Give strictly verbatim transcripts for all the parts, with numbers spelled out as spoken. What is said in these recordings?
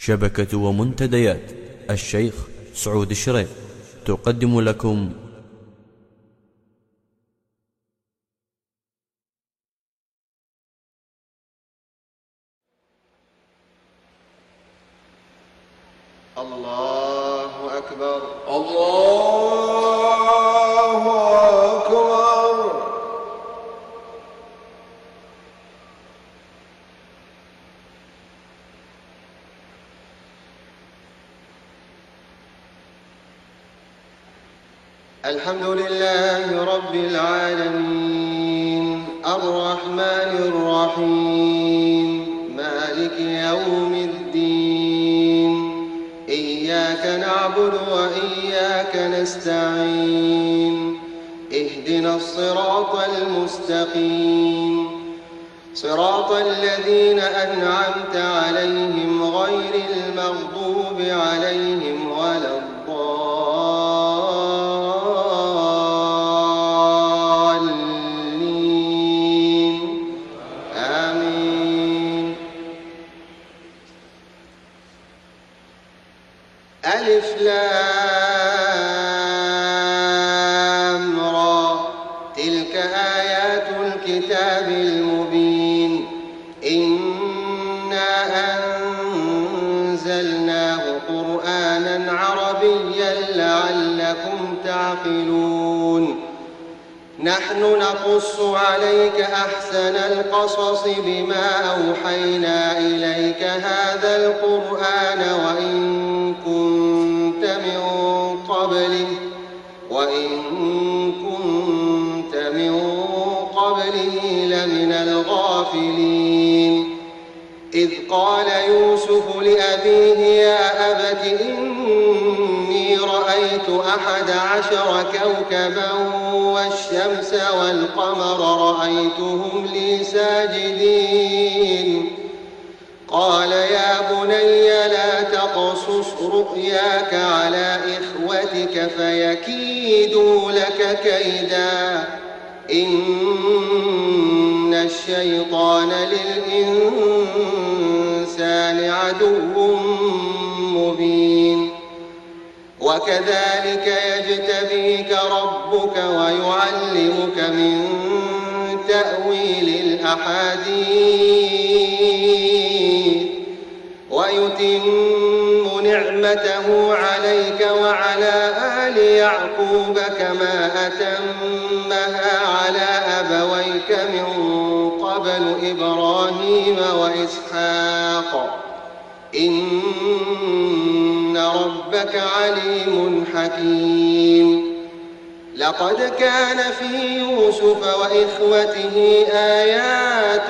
شبكة ومنتديات الشيخ سعود الشريف تقدم لكم الله أكبر الله أكبر. الحمد لله رب العالمين الرحمن الرحيم مالك يوم الدين إياك نعبد وإياك نستعين اهدنا الصراط المستقيم صراط الذين أنعمت عليهم غير المغضوب عليهم ولا الضالين آمين. ألف لام را تلك آيات الكتاب المبين إنا أنزلناه قرآنا عربيا لعلكم تعقلون. نحن نقص عليك أحسن القصص بما أوحينا إليك هذا القرآن وإن كنت من قبله وإن كنت من قبله لمن الغافلين. إذ قال يوسف لأبيه يا أبت إني رأيت أحد عشر كوكبا والشمس والقمر رأيتهم لي ساجدين. قال يا بني لا تقصص رؤياك على إخوتك فيكيدوا لك كيدا إن الشيطان للإنسان عدو مبين. وكذلك يجتبيك ربك ويعلمك من تأويل الأحاديث ويتم نعمته عليك وعلى آل يعقوب كما أتمها على أبويك من قبل إبراهيم وإسحاق إن ربك عليم حكيم. لقد كان في يوسف وإخوته آيات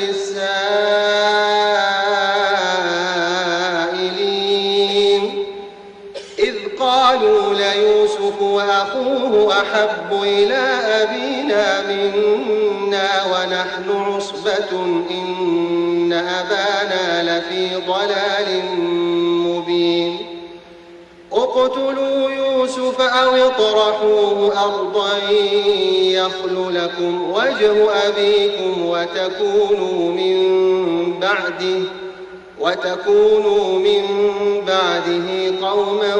للسائلين إذ قالوا ليوسف وأخوه أحب إلى أبينا منا ونحن عصبة إن أبانا لفي ضلال مبين. اقتلوا يوسف أو اطرحوه أرضا يخل لكم وجه أبيكم وتكونوا من بعده وتكونوا من بعده قوما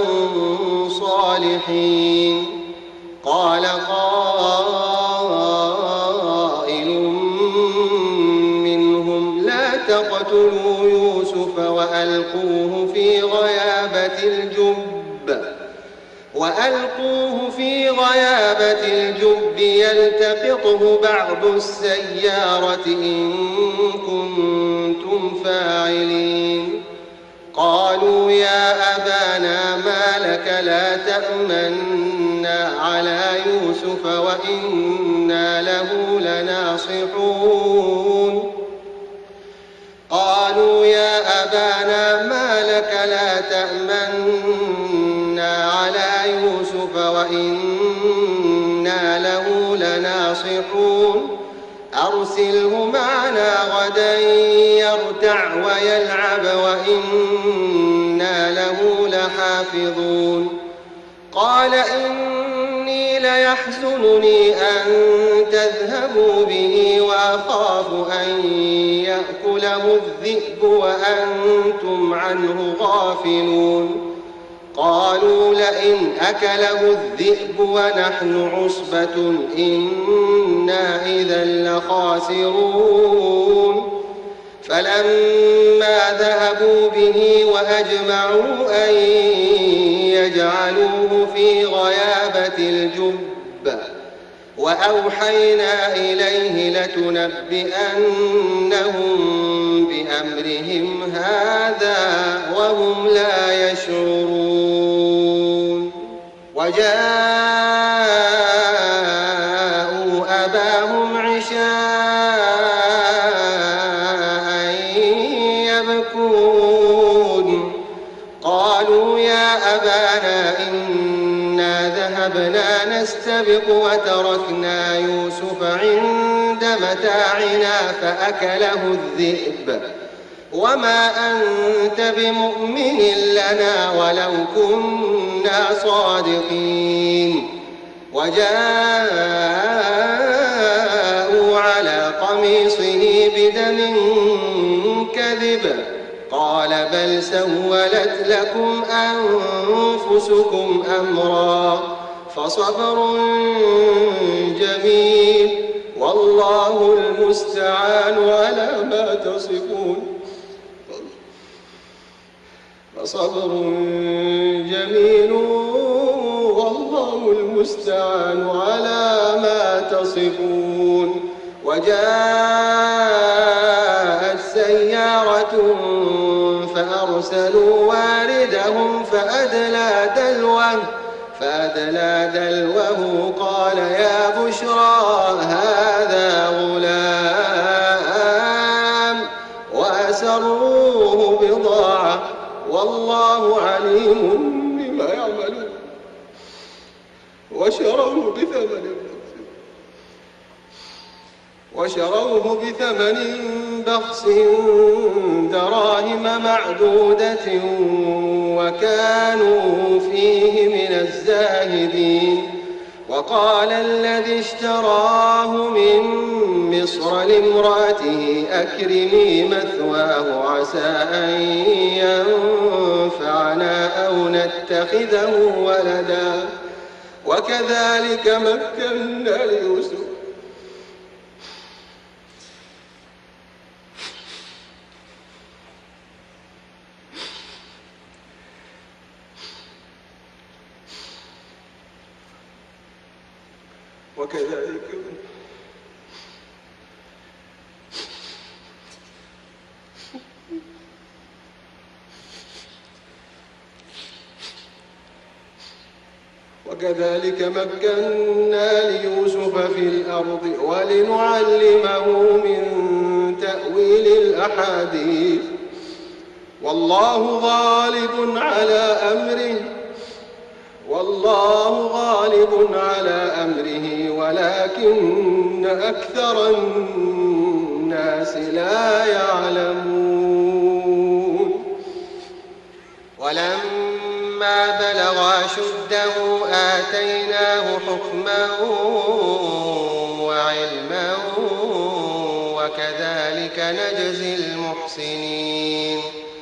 صالحين. قال قائل منهم لا تقتلوا يوسف وألقوه في غيابة الجب وألقوه في غيابة الجب يلتقطه بعض السيارة إن كنتم فاعلين. قالوا يا أبانا ما لك لا تأمنا على يوسف وإنا له لناصحون. قالوا يا أبانا ما لك لا تأمنا على يوسف وإنا له لناصحون. أرسله معنا غدا يرتع ويلعب وإنا له لحافظون. قال إني ليحزنني أن تذهبوا به وأخاف أن يأكله الذئب وأنتم عنه غافلون قالوا لئن أكله الذئب ونحن عصبة إنا إذا لخاسرون فلما ذهبوا به وأجمعوا أن يجعلوه في غيابة الجب وأوحينا إليه لتنبئنهم بأمرهم هذا وهم لا يشعرون وجاءوا أباهم عشاء يبكون قالوا يا أبانا إنا ذهبنا نستبق وتركنا يوسف عند متاعنا فأكله الذئب وما أنت بمؤمن لنا ولو كنا صادقين وجاءوا على قميصه بدم كذب قال بل سولت لكم أنفسكم أمرا فصبر جميل والله المستعان على ما تصفون فصبر جميل والله المستعان على ما تصفون وجاءت سيارة فأرسلوا واردهم فأدلى دلوه فأدلى دلوه قال يا بشرى هذا غلام وأسروه بضاعة والله عليم بما يعملون وشروه بثمن وشروه بثمن بخس دراهم معدودة وكانوا فيه من الزاهدين وقال الذي اشتراه من مصر لامرأته أكرمي مثواه عسى أن ينفعنا أو نتخذه ولدا وكذلك مكنا ليوسف وكذلك وكذلك مكنا ليوسف في الأرض ولنعلمه من تأويل الأحاديث والله غالب على أمره والله غالب على أمره ولكن أكثر الناس لا يعلمون ولما بلغ أشده آتيناه حكما وعلما وكذلك نجزي المحسنين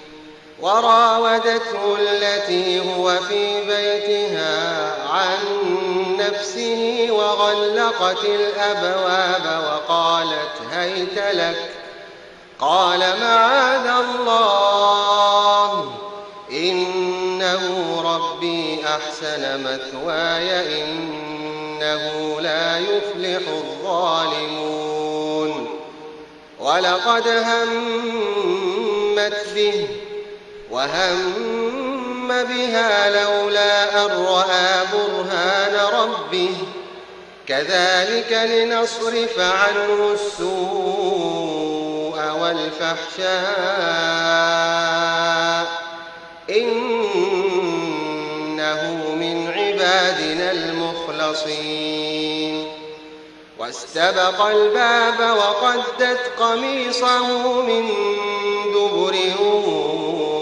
وراودته التي هو في بيتها عن نفسه وغلقت الأبواب وقالت هيت لك قال معاذ الله إنه ربي أحسن مثواي إنه لا يفلح الظالمون ولقد همت به وهم بها لولا أن رأى برهان ربه كذلك لنصرف عنه السوء والفحشاء إنه من عبادنا المخلصين واستبق الباب وقدت قميصه من دبر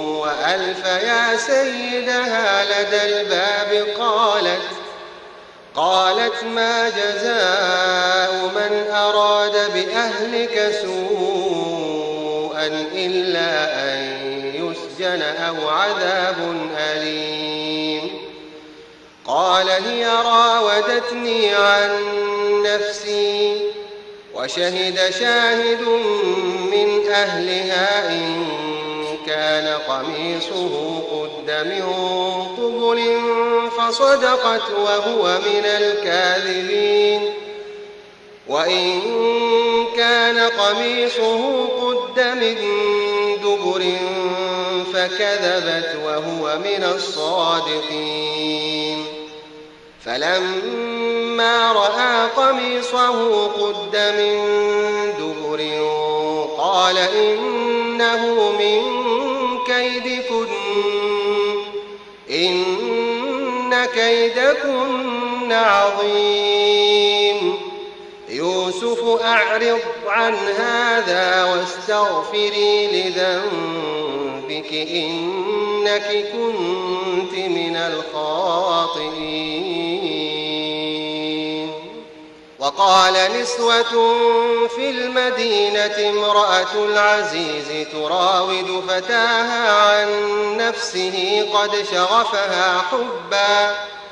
وألف يا سيدها لدى الباب قالت قالت ما جزاء من أراد بأهلك سوءا إلا أن يسجن أو عذاب أليم قال هي راودتني عن نفسي وشهد شاهد من أهلها إن كان قميصه قد من قبل فصدقت وهو من الكاذبين وإن كان قميصه قد من دبر فكذبت وهو من الصادقين فلما رأى قميصه قد من دبر قال إنه من كيدكن إن كيدكن عظيم يوسف أعرض عن هذا واستغفري لذنبك إنك كنت من الخاطئين وقال نسوة في المدينة امرأة العزيز تراود فتاها عن نفسه قد شغفها حبا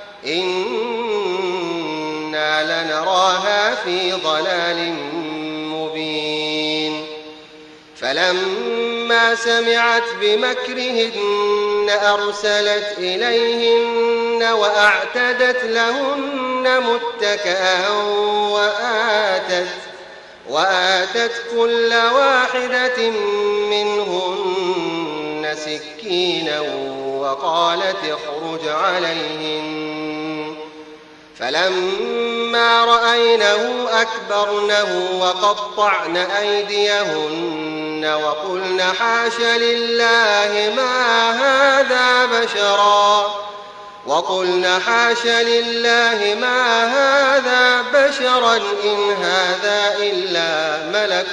إنا لنراها في ضلال مبين فلما سمعت بمكرهن أرسلت إليهن وأعتدت لهن متكئا وآتت, وآتت كل واحدة منهن سكينا وقالت اخرج عليهن فلما رأينه أكبرنه وقطعن أيديهن وقلن حاش لله ما هذا بشرا وقلن حاش لله ما هذا بشرا إن هذا إلا ملك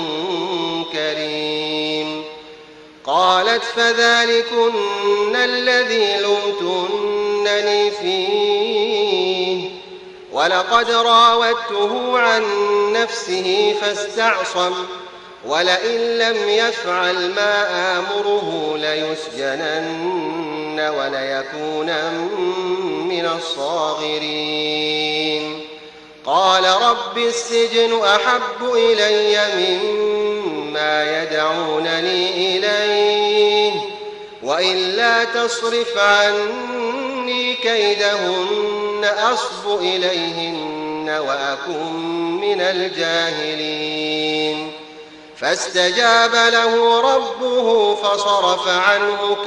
كريم قالت فذلكن الذي لمتنني فيه ولقد راودته عن نفسه فاستعصم ولئن لم يفعل ما آمره ليسجنن وليكونا من الصاغرين قال رب السجن أحب إلي مما يدعونني إليه وإلا تصرف عني كيدهن أصب إليهن وأكن من الجاهلين فاستجاب له ربه فصرف عنه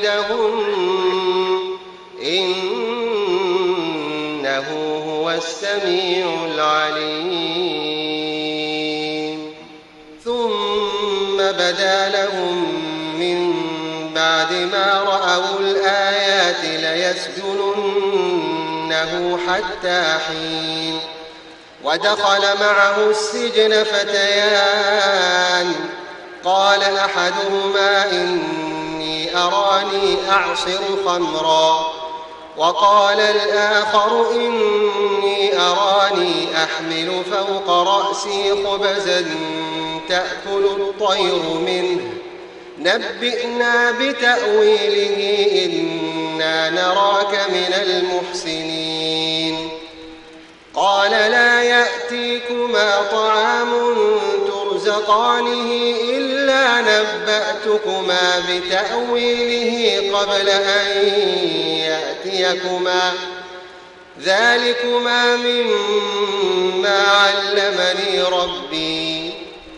كيدهن إنه هو السميع العليم ثم بدا لهم من بعد ما رأوا الآيات ليسجننه حتى حين ودخل معه السجن فتيان قال أحدهما إني أراني أعصر خمرا وقال الآخر إني أراني أحمل فوق رأسي خبزا تأكل الطير منه نبئنا بتأويله إنا نراك من المحسنين قال لا يأتيكما طعام ترزقانه إلا نبأتكما بتأويله قبل أن يأتيكما ذلكما مما علمني ربي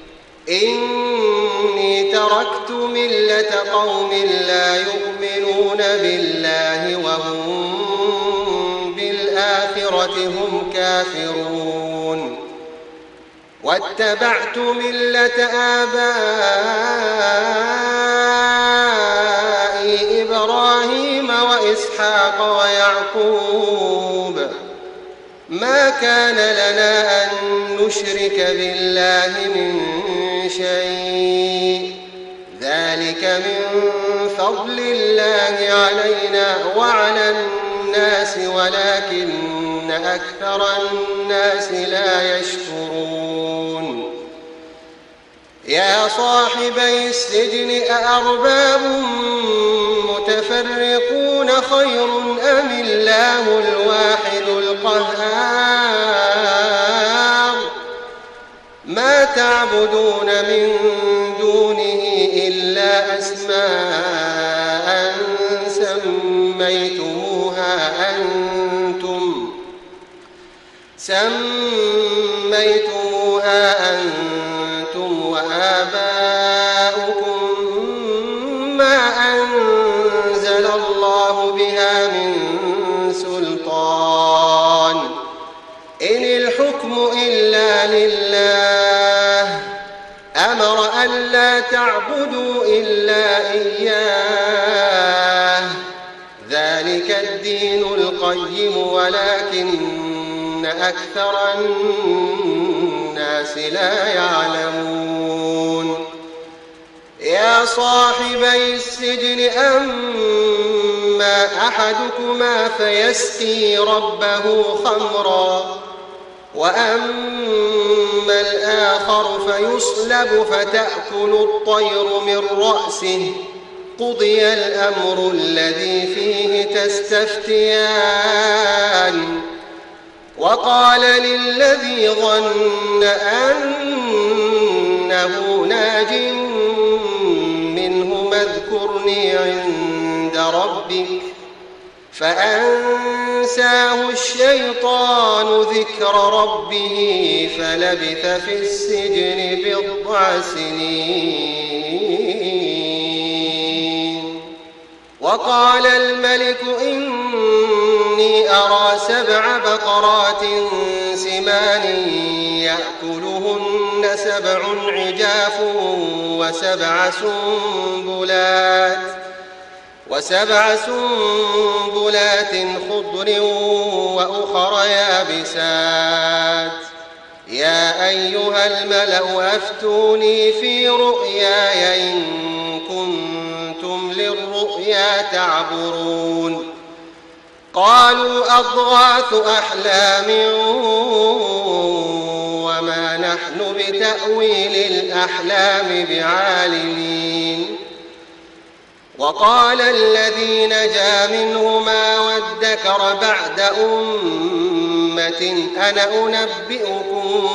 إني تركت ملة قوم لا يؤمنون بالله وهم بالآخرة هم كافرون واتبعت ملة آبائي إبراهيم وإسحاق ويعقوب ما كان لنا أن نشرك بالله من شيء ذلك من فضل الله علينا وعلى الناس ولكن أكثر الناس لا يشكرون يا صاحبي السجن أأرباب متفرقون خير أم الله الواحد القهار ما تعبدون من دونه إلا أسماء سميتموها أنتم سميتموها أنتم وآباؤكم ما أنزل الله بها من سلطان إن الحكم إلا لله أمر ألا تعبدوا إلا إياه ذلك الدين القيم ولكن أكثر الناس لا يعلمون يا صاحبي السجن أما أحدكما فيسقي ربه خمرا وأما الآخر فيصلب فتأكل الطير من رأسه قضي الأمر الذي فيه تستفتيان وقال للذي ظن أنه ناج منه اذكرني عند ربك فأنساه الشيطان ذكر ربه فلبث في السجن بضع سنين وقال الملك إني أرى سبع بقرات سمان يأكلهن سبع عجاف وسبع سنبلات وسبع سنبلات خضر وأخر يابسات يا أيها الملأ أفتوني في رؤياي إن كنتم للرؤيا تعبرون قالوا أضغاث أحلام وما نحن بتأويل الأحلام بعالمين وقال الذي نجا منهما وادكر بعد أمة أنا أنبئكم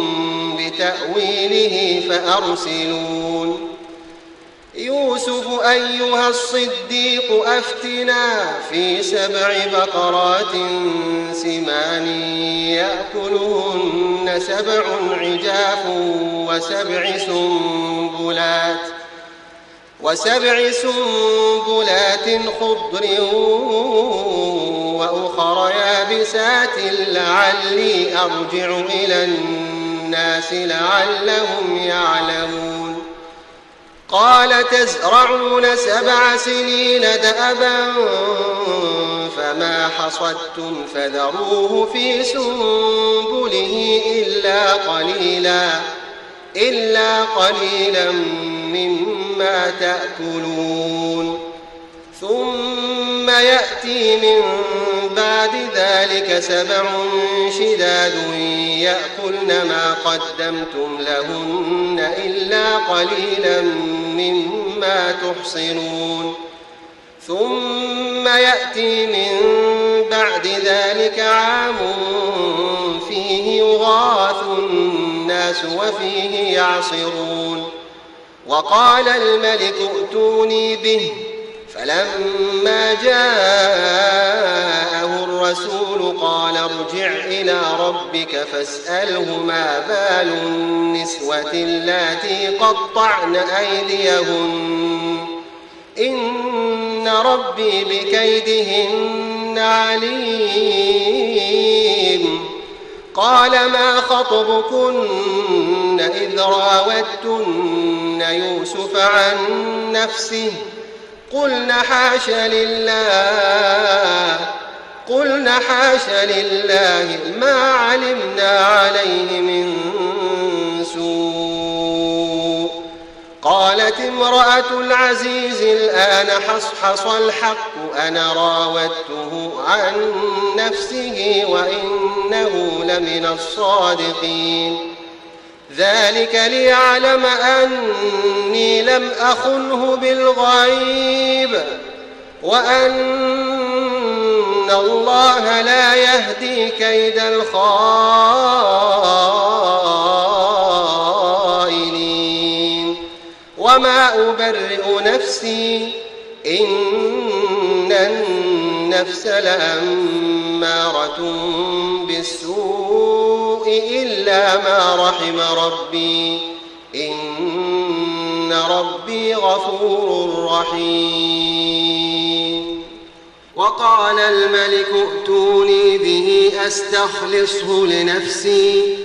بتأويله فأرسلون يوسف أيها الصديق أفتنا في سبع بقرات سمان يأكلهن سبع عجاف وسبع سنبلات وسبع سنبلات خضر وأخر يابسات لعلي أرجع إلى الناس لعلهم يعلمون قال تزرعون سبع سنين دأبا فما حصدتم فذروه في سنبله إلا قليلا إلا قليلا مما تأكلون ثم يأتي من بعد ذلك سبع شداد يأكلن ما قدمتم لهن إلا قليلا مما تحصنون ثم يأتي من بعد ذلك عام فيه يغاث الناس وفيه يعصرون وقال الملك ائتوني به فلما جاءه الرسول قال ارجع إلى ربك فاسأله ما بال النسوة اللاتي قطعن أيديهن إن ربي بكيدهن عليم قال ما خطبكن إذ راوتن يوسف عن نفسه قلن حاش لله قلن حاش لله ما علمنا عليه من سوء قال وقالت امرأة العزيز الآن حصحص الحق أنا راودته عن نفسه وإنه لمن الصادقين ذلك ليعلم أني لم أخنه بالغيب وأن الله لا يهدي كيد الخائنين وما أبرئ نفسي إن النفس لأمارة بالسوء إلا ما رحم ربي إن ربي غفور رحيم وقال الملك ائتوني به أستخلصه لنفسي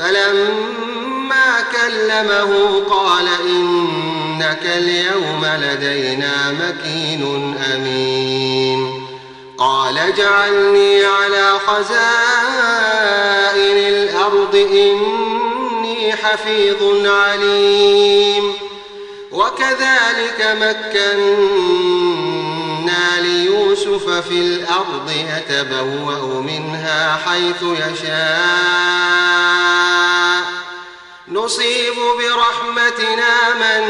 فلما كلمه قال إنك اليوم لدينا مكين أمين قال اجعلني على خزائن الأرض إني حفيظ عليم وكذلك مكنا ليوسف في الأرض يتبوأ منها حيث يشاء نصيب برحمتنا من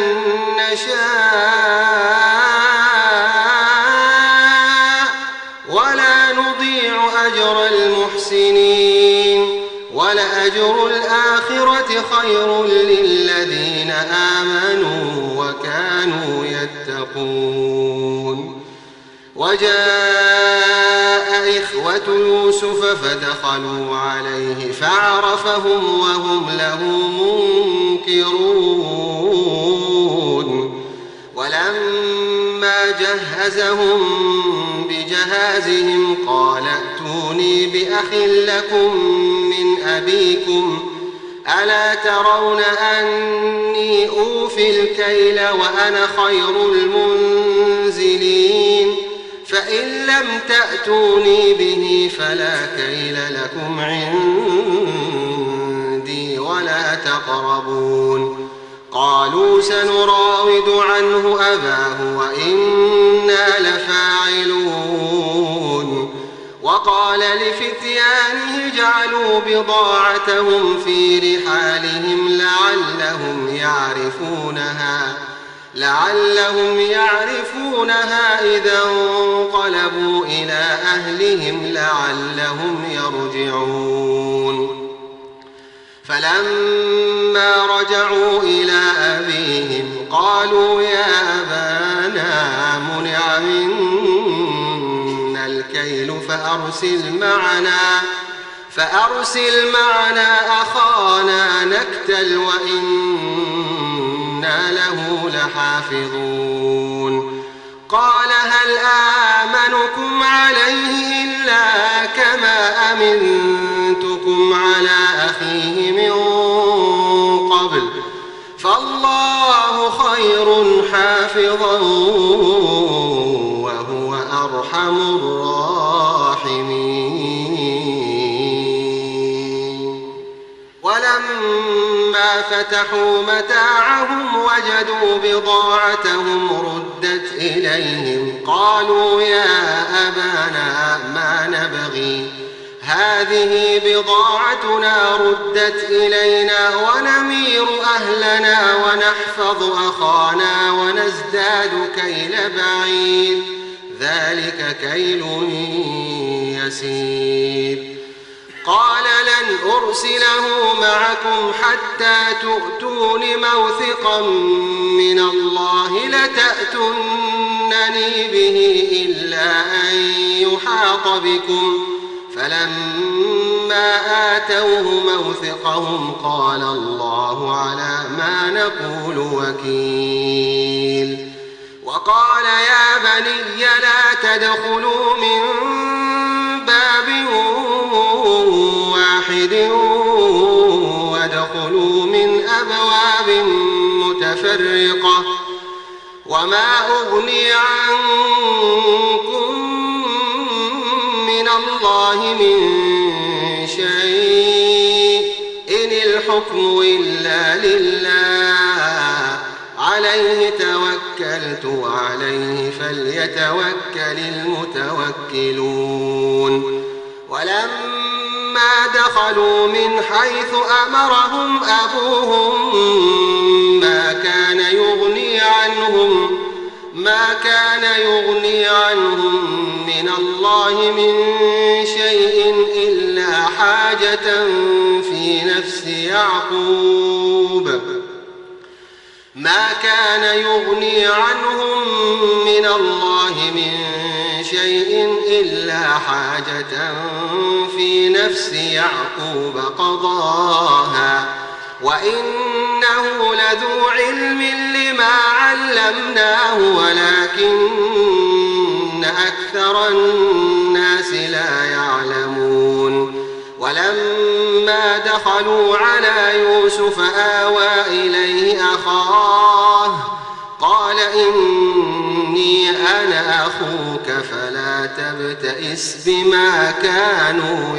نشاء ولا نضيع أجر المحسنين ولأجر الآخرة خير للذين آمنوا وكانوا يتقون وجاء إخوة يوسف فدخلوا عليه فعرفهم وهم له منكرون ولما جهزهم بجهازهم قال ائتوني بأخ لكم من أبيكم ألا ترون أني أوفي الكيل وأنا خير المنزلين فإن لم تأتوني به فلا كيل لكم عندي ولا تقربون قالوا سنراود عنه أباه وإنا لفاعلون وقال لفتيانه اجعلوا بضاعتهم في رحالهم لعلهم يعرفونها لعلهم يعرفونها إذا انقلبوا إلى أهلهم لعلهم يرجعون فلما رجعوا إلى أبيهم قالوا يا أبانا منع منا الكيل فأرسل معنا فأرسل معنا أخانا نكتل وإنا له لحافظون قال هل آمنكم عليه إلا كما أمنتكم على أخيه من قبل فالله خير حافظا وهو أرحم الراحمين ولما فتحوا متاعهم وجدوا بضاعتهم ردت إليهم قالوا يا أبانا ما نبغي هذه بضاعتنا ردت إلينا ونمير أهلنا ونحفظ أخانا ونزداد كيل بعيد ذلك كيل يسير قال لن أرسله معكم حتى تؤتون موثقا من الله لتأتونني به إلا أن يحاط بكم فلما آتوه موثقهم قال الله على ما نقول وكيل وقال يا بني لا تدخلوا من باب واحد وادخلوا من أبواب متفرقة وما أغني عنكم من الله من شيء إن الحكم إلا لله عليه عليه توكلت وعليه فليتوكل المتوكلون ولما دخلوا من حيث أمرهم أبوهم ما كان يغني عنهم ما كان يغني عنهم من الله من شيء إلا حاجة في نفس يعقوب ما كان يغني عنهم من الله من شيء إلا حاجة في نفس يعقوب قضاها وإنه لذو علم لما علمناه ولكن أكثر الناس لا يعلمون ولما دخلوا على يوسف آوى إليه أخاه قال إني أنا أخوك فلا تبتئس بما كانوا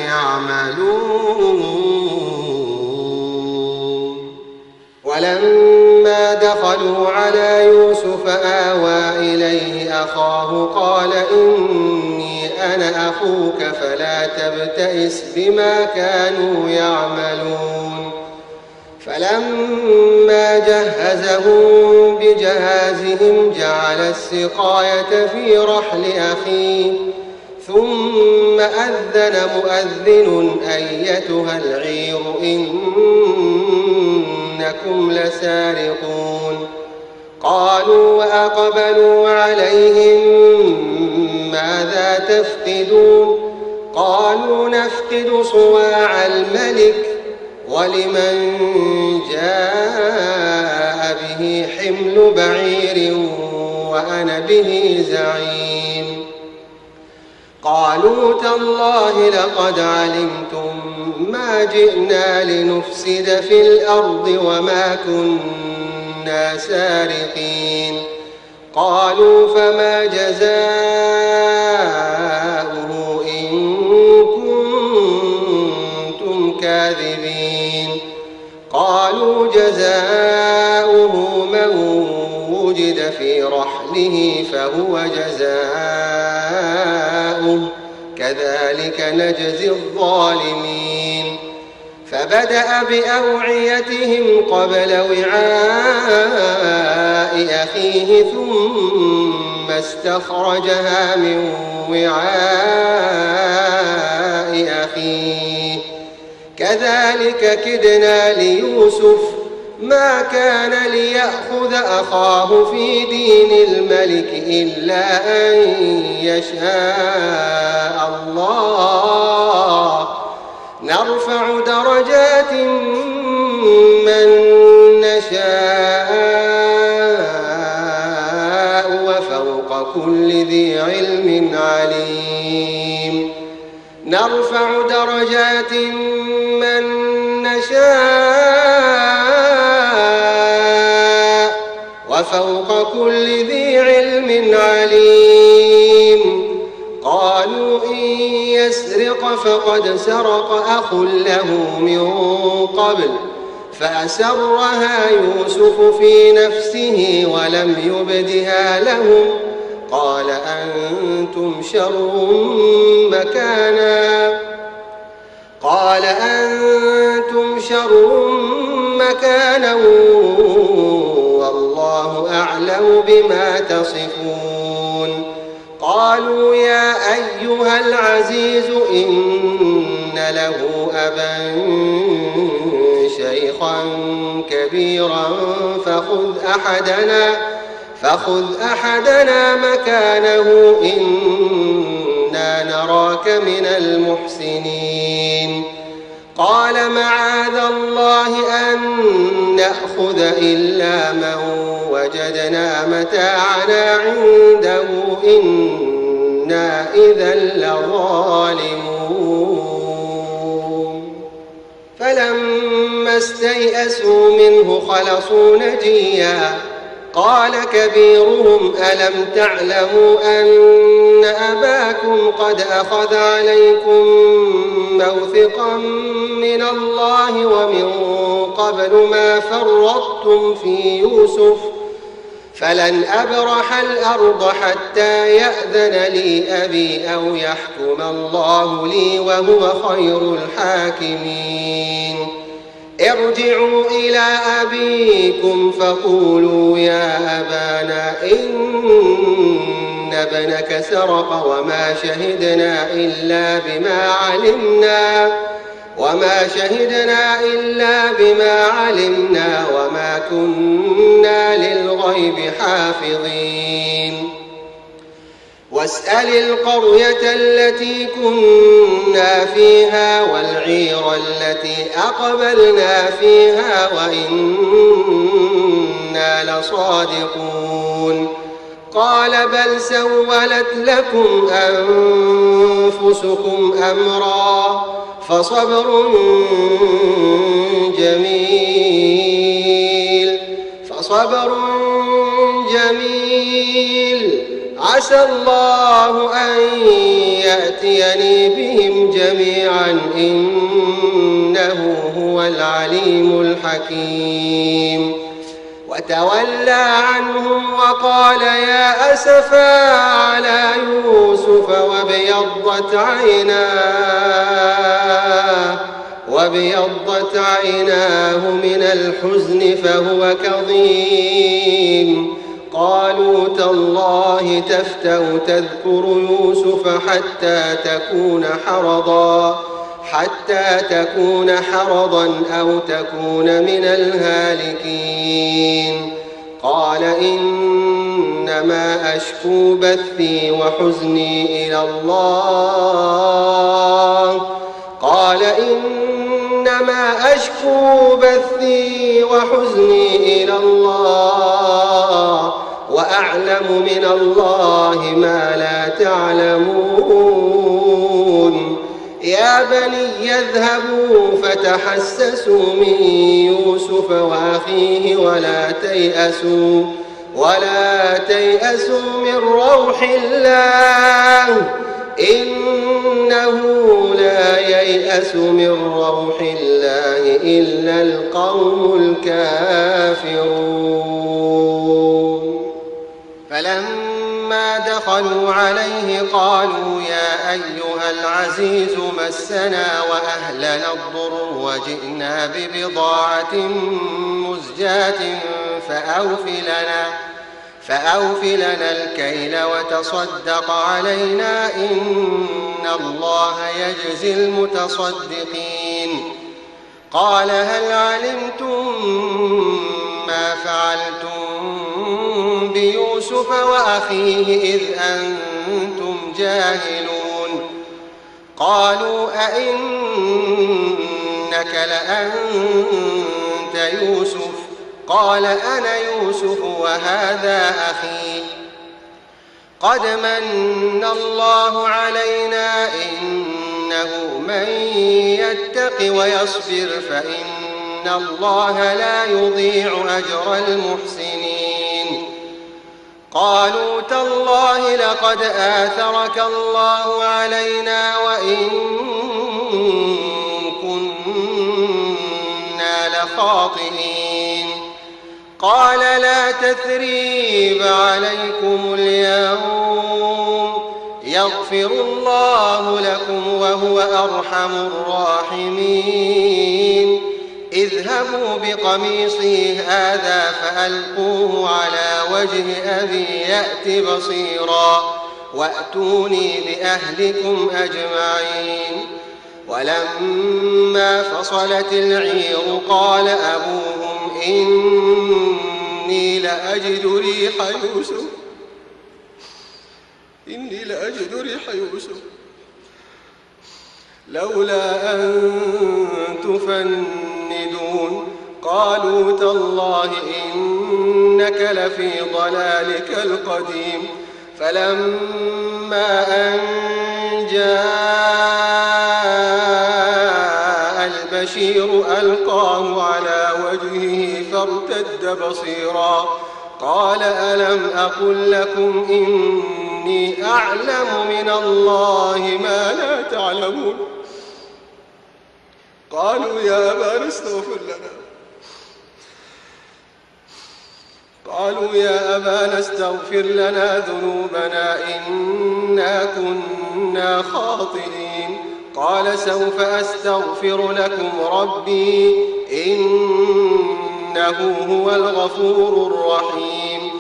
يعملون ولما دخلوا على يوسف آوى إليه أخاه قال إني أنا أخوك فلا تبتئس بما كانوا يعملون فلما جهزهم بجهازهم جعل السقاية في رحل أخيه ثم أذن مؤذن أيتها العير إنكم لسارقون قالوا وأقبلوا عليهم ماذا تفقدون قالوا نفقد صواع الملك ولمن جاء به حمل بعير وأنا به زعيم قالوا تالله لقد علمتم ما جئنا لنفسد في الأرض وما كنا سارقين قالوا فما جزاؤه إن كنتم كاذبين قالوا جزاؤه من وجد في رحله فهو جزاؤه كذلك نجزي الظالمين فبدأ بأوعيتهم قبل وعاء أخيه ثم استخرجها من وعاء أخيه كذلك كدنا ليوسف ما كان ليأخذ أخاه في دين الملك إلا أن يشاء الله نرفع درجات من نشاء وفوق كل ذي علم عليم نرفع درجات من نشاء وفوق كل ذي علم عليم قالوا إن يسرق فقد سرق أخ له من قبل فأسرها يوسف في نفسه ولم يبدها لهم قال أنتم شر مكانا قال أنتم شر مكانا والله أعلم بما تصفون قالوا يا أيها العزيز إن له أبا شيخا كبيرا فخذ أحدنا فخذ أحدنا مكانه إنا نراك من المحسنين قال معاذ الله أن نأخذ إلا من وجدنا متاعنا عنده إنا إذا لظالمون فلما استيئسوا منه خلصوا نجيا قال كبيرهم ألم تعلموا أن أباكم قد أخذ عليكم موثقا من الله ومن قبل ما فرطتم في يوسف فلن أبرح الأرض حتى يأذن لي أبي أو يحكم الله لي وهو خير الحاكمين ارجعوا إلى أبيكم فقولوا يا أبانا إن ابنك سرق وما شهدنا إلا بما علمنا وما شهدنا إلا بما علمنا وما كنا للغيب حافظين واسأل القرية التي كنا فيها والعير التي أقبلنا فيها وإنا لصادقون قال بل سولت لكم أنفسكم أمرا فصبر جميل فصبر جميل عسى الله أن يأتيني بهم جميعا إنه هو العليم الحكيم وتولى عنهم وقال يا أسفا على يوسف وابيضت عيناه وابيضت عيناه من الحزن فهو كظيم قالوا تالله تفتأ تذكر يوسف حتى تكون حرضا حتى تكون حرضا أو تكون من الهالكين قال إنما أشكو بثي وحزني إلى الله قال إنما أشكو بثي وحزني إلى الله وأعلم من الله ما لا تعلمون يا بني اذهبوا فتحسسوا من يوسف وأخيه ولا تيأسوا ولا تيأسوا من روح الله إنه لا ييأس من روح الله إلا القوم الكافرون فلما دخلوا عليه قالوا يا أيها العزيز مسنا وأهلنا الضر وجئنا ببضاعة مزجاة فأوف لنا فأوف لنا الكيل وتصدق علينا إن الله يجزي المتصدقين قال هل علمتم ما فعلتم بيوسف وأخيه إذ أنتم جاهلون قالوا أئنك لأنت يوسف قال أنا يوسف وهذا أخي قد من الله علينا إنه من يتق ويصبر فإن الله لا يضيع أجر المحسنين قالوا تالله لقد آثرك الله علينا وإن كنا لخاطئين قال لا تثريب عليكم اليوم يغفر الله لكم وهو أرحم الراحمين اذهبوا بقميصي هذا فألقوه على وجه أبي يأت بصيرا وأتوني بأهلكم أجمعين ولما فصلت العير قال أبوهم إني لأجد ريح يوسف إني لأجد ريح يوسف لولا أن تفندون قالوا تالله إنك لفي ضلالك القديم فلما أن جاء البشير ألقاه على وجهه فارتد بصيرا قال ألم أقل لكم إني أعلم من الله ما لا تعلمون قالوا يا أبانا استغفر لنا قالوا يا أبانا استغفر لنا ذنوبنا إنا كنا خاطئين قال سوف أستغفر لكم ربي إنه هو الغفور الرحيم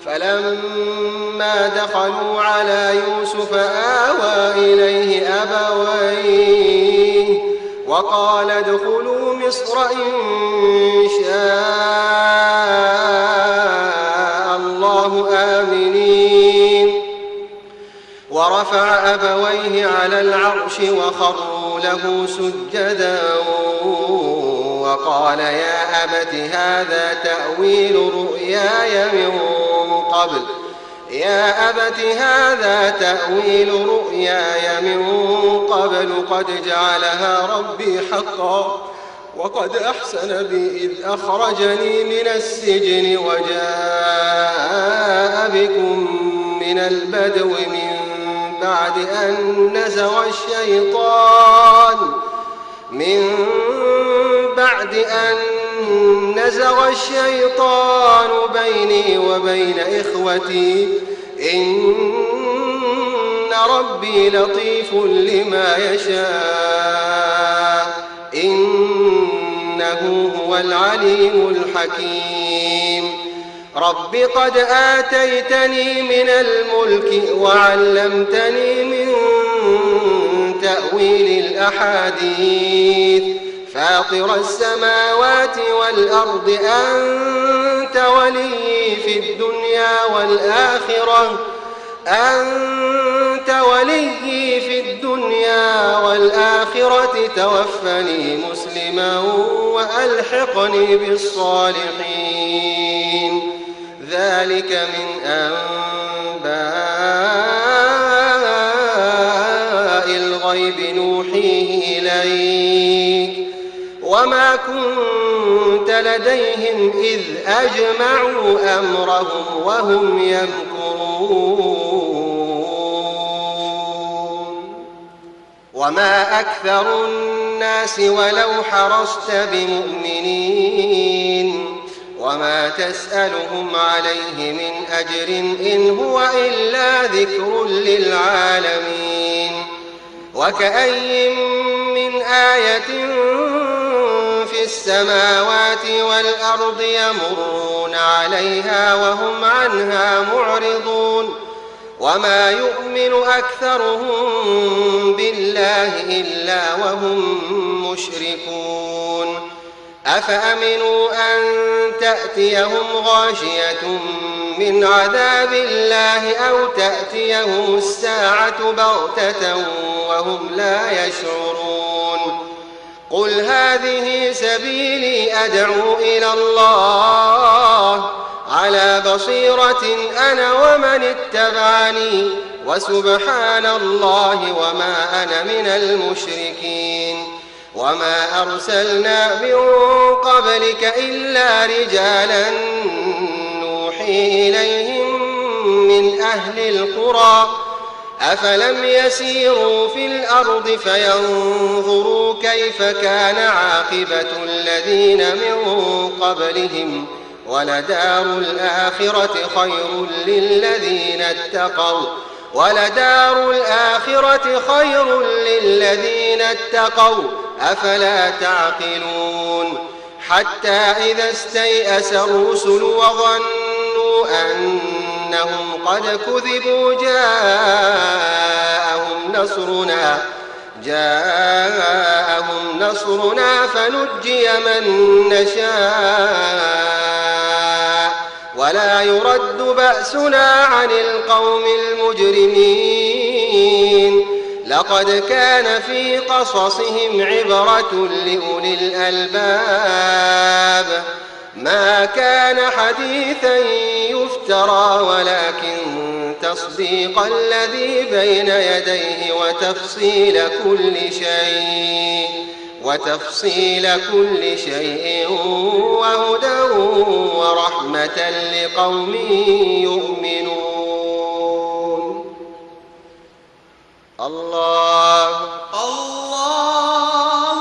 فلما دخلوا على يوسف آوى إليه أبويه وقال ادخلوا مصر إن شاء الله آمنين ورفع أبويه على العرش وخروا له سجدا وقال يا أبت هذا تأويل رؤياي من قبل يا أبت هذا تأويل رؤياي من قبل قد جعلها ربي حقا وقد أحسن بي إذ أخرجني من السجن وجاء بكم من البدو من بعد أن نزغ الشيطان من بعد أن نزغ الشيطان بيني وبين إخوتي إن ربي لطيف لما يشاء إنه هو العليم الحكيم رب قد آتيتني من الملك وعلمتني من تأويل الأحاديث فاطر السماوات والأرض أنت ولي في الدنيا والآخرة أنت ولي في الدنيا والآخرة توفني مسلما وألحقني بالصالحين ذلك من أنباء الغيب نوحيه إليك وما كنت لديهم إذ أجمعوا أمرهم وهم يمكرون وما أكثر الناس ولو حرصت بمؤمنين وما تسألهم عليه من أجر إن هو إلا ذكر للعالمين وكأي من آية في السماوات والأرض يمرون عليها وهم عنها معرضون وما يؤمن أكثرهم بالله إلا وهم مشركون أفأمنوا أن تأتيهم غاشية من عذاب الله أو تأتيهم الساعة بغتة وهم لا يشعرون قل هذه سبيلي أدعو إلى الله على بصيرة أنا ومن اتبعني وسبحان الله وما أنا من المشركين وما أرسلنا من قبلك إلا رجالا نوحي إليهم من أهل القرى أفلم يسيروا في الأرض فينظروا كيف كان عاقبة الذين من قبلهم ولدار الآخرة خير للذين اتقوا ولدار الآخرة خير للذين اتقوا أفلا تعقلون حتى إذا استيأس الرسل وظنوا أنهم قد كذبوا جاءهم نصرنا جاءهم نصرنا فنجي من نشاء ولا يرد بأسنا عن القوم المجرمين لقد كان في قصصهم عبرة لأولي الألباب ما كان حديثا يفترى ولكن تصديق الذي بين يديه وتفصيل كل شيء وتفصيل كل شيء وهدى ورحمة لقوم يؤمنون. الله الله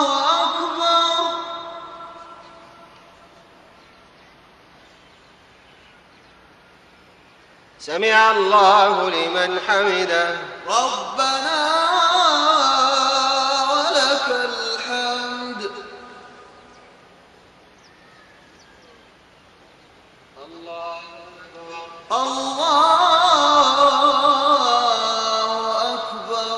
أكبر. سمع الله لمن حمده. ربنا ولك الحمد. الله أكبر.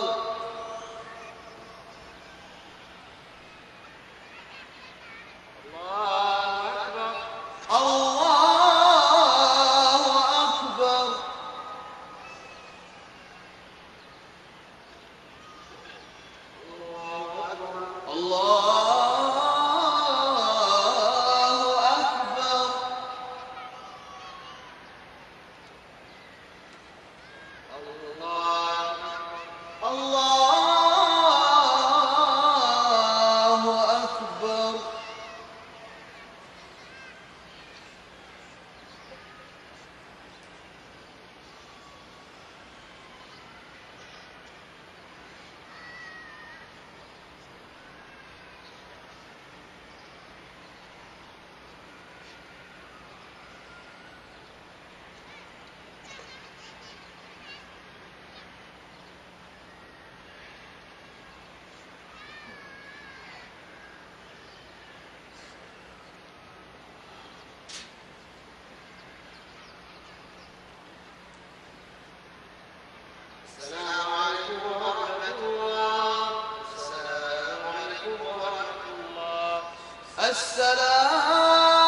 السلام عليكم ورحمة الله. السلام عليكم ورحمة الله. السلام